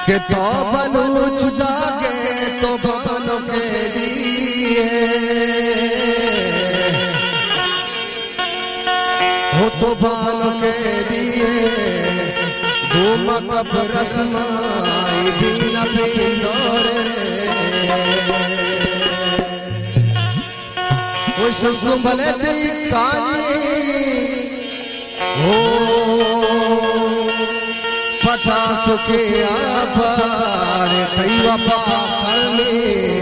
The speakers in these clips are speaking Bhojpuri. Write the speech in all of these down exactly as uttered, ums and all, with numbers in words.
के तो बलूच जागे तो बालों के लिए हो तो बालों के लिए घूम कब रसमाई भी न बिंदोरे वो शंसु भले ती कानी हो पता सुखे आभार कई वफा कर ले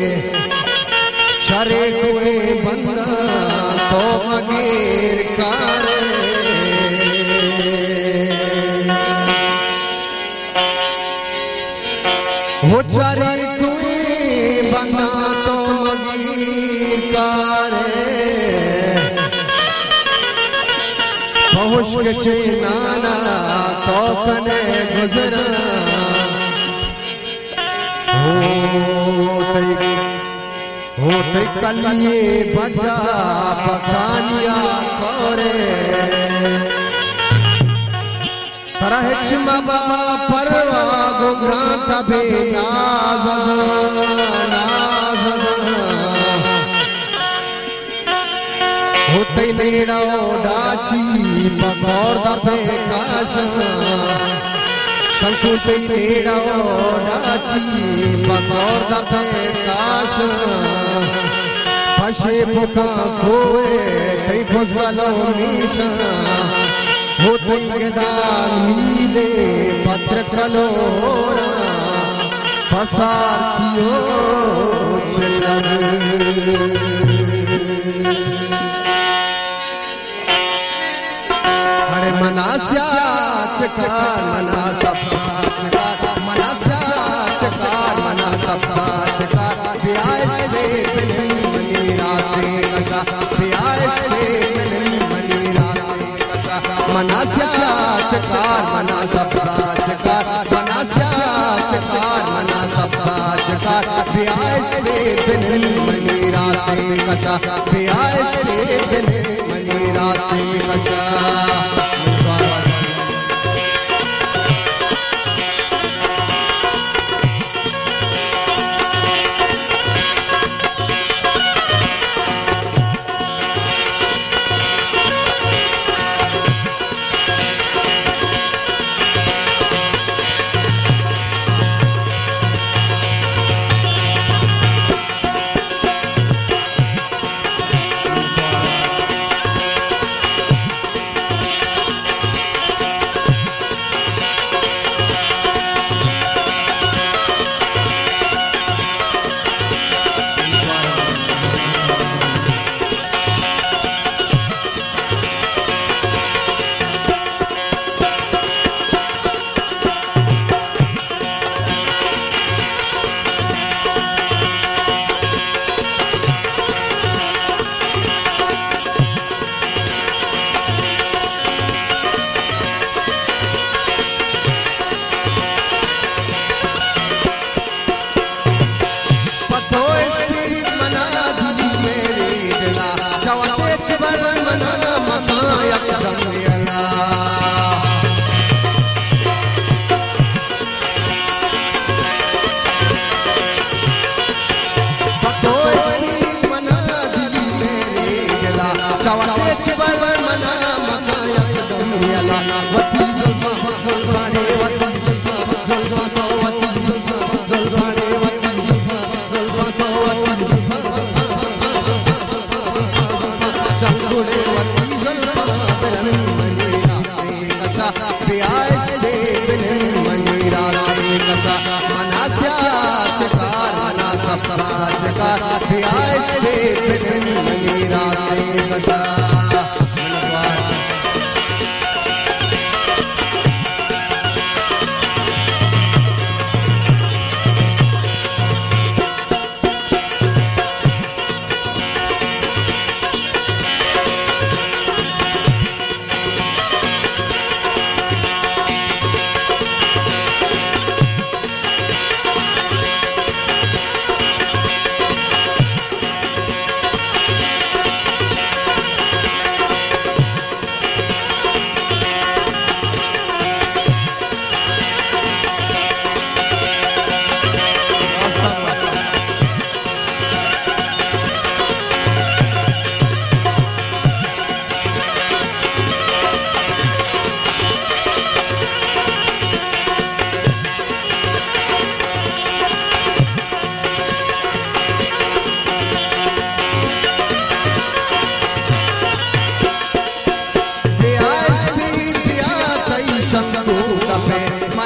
शरे कोई बंदा तो मगीर करे हो शरे कोई बंदा तो मगीर करे पहुँच के नाना तो कने गुजरा हो तई हो तई कलिए बड़ा बखानिया करे तरह चमबा परवा गुगरा कभी नाज नाज होते लेड़ो डाची पकौड़ दबे काश संसूते लेड़ो डाची पकौड़ दबे काश पशे बुका कोए कई खुशबलो मीशा होते गदान मीले पत्र कलोरा पसार कियो चलग मनास्या चकार मना सबका चकार मनास्या चकार मना सबका चकार प्यास से बनी बनी रातें कशा प्यास से बनी बनी रातें कशा मनास्या चकार मना सबका चकार मनास्या चकार मना सबका चकार प्यास से बनी बनी रातें कशा प्यास से बनी बनी रातें कशा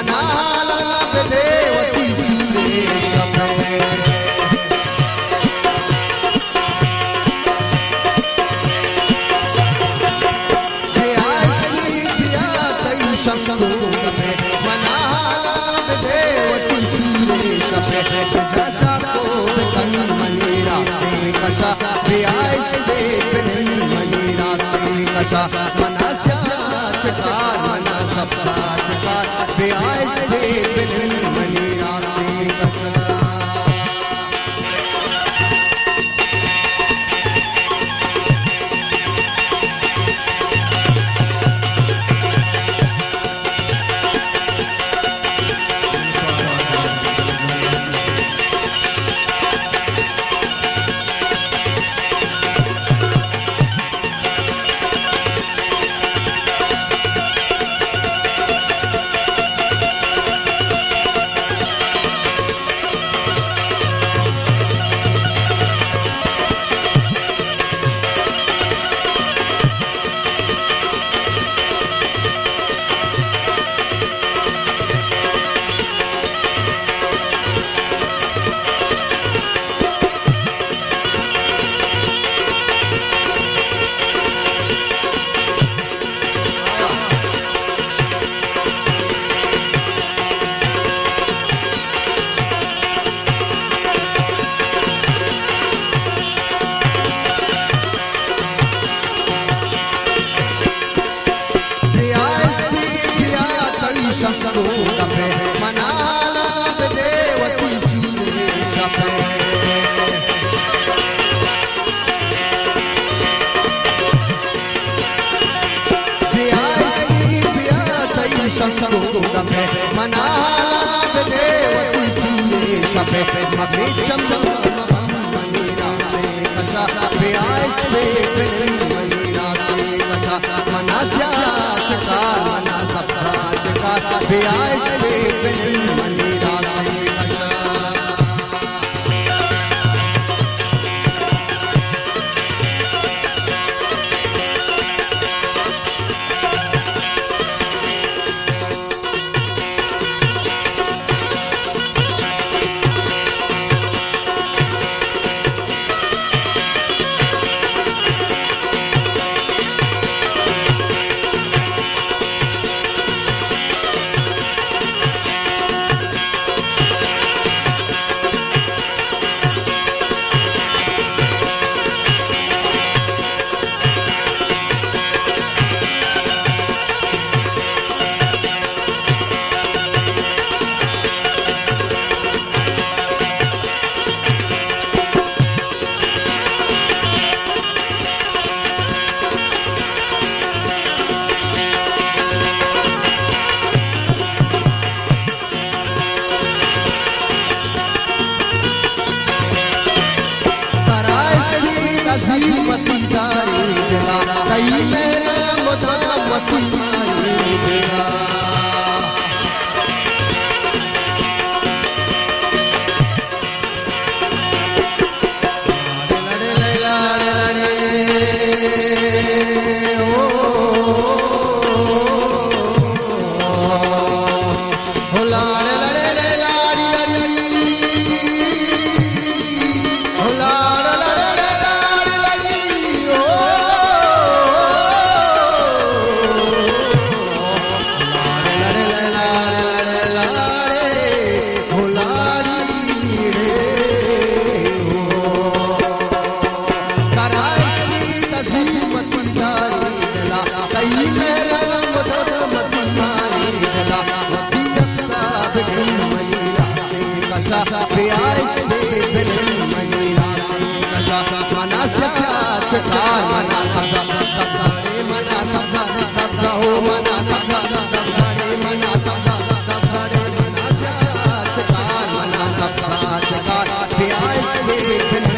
मनाला देवती सुरेश पे संगोग में मनाला देवती सुरेश पे जटा को कन मनीरा कशा व्यास देव मनीरा कशा मनस्या चकार मना सबका चकार व्यास देव मनीरा कशा संगोग में मनाला देवती सुरेश पे संगोग में मनाला देवती सुरेश पे मगरीचम मनीरा कशा व्यास देव मनीरा कशा मनस्या चकार मना सबका चकार व्यास देव मनीरा कशा अजीमती तारी दिला कई मेरा मुदावती मारी दिला लड़े लैला लड़े ओ हो लाड़े लड़े लैला हो लाड़ व्यास देव मनीरा कशा मनस्या चकार मना सबका रे मना सबका सबका हो मना सबका सबका रे मना सबका सबका रे मनस्या चकार मना सबका चकार व्यास देव